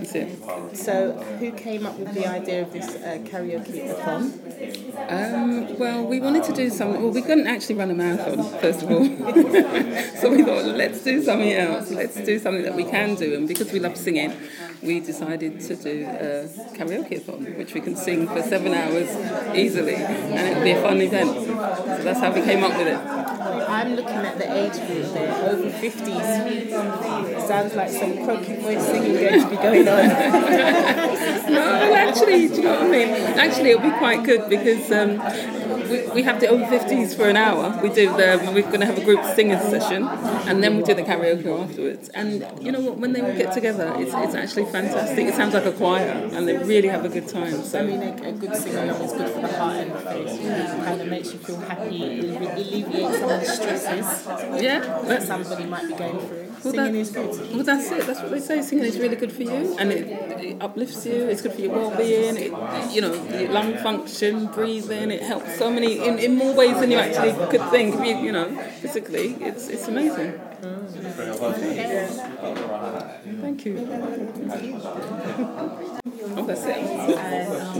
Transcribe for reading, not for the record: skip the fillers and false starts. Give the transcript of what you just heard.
That's it. So, who came up with the idea of this karaoke-a-thon? Well, we wanted to do something. Well, we couldn't actually run a marathon, first of all. So we thought, let's do something else. Let's do something that we can do. And because we love singing, we decided to do a karaoke-a-thon, which we can sing for 7 hours easily. And it'll be a fun event. So that's how we came up with it. I'm looking at the age group there, over 50s. Sounds like some croaky voice singing going to be going on. No, actually, do you know what I mean? Actually, it'll be quite good because we have the over 50s for an hour. We're going to have a group singers session, and then we do the karaoke afterwards. And you know what? When they all get together, it's actually fantastic. It sounds like a choir, and they really have a good time. So I mean, a good sing-along is good for the heart and the face. It kind of makes you feel happy. It alleviates some of the stresses that somebody might be going through. Singing is good. Well, that's it. That's what they say. Singing is really good for you, and it uplifts you. It's good for your well-being. Your lung function, breathing. It helps so many in more ways than you actually could think. Physically, it's amazing. Thank you. Oh, that's it.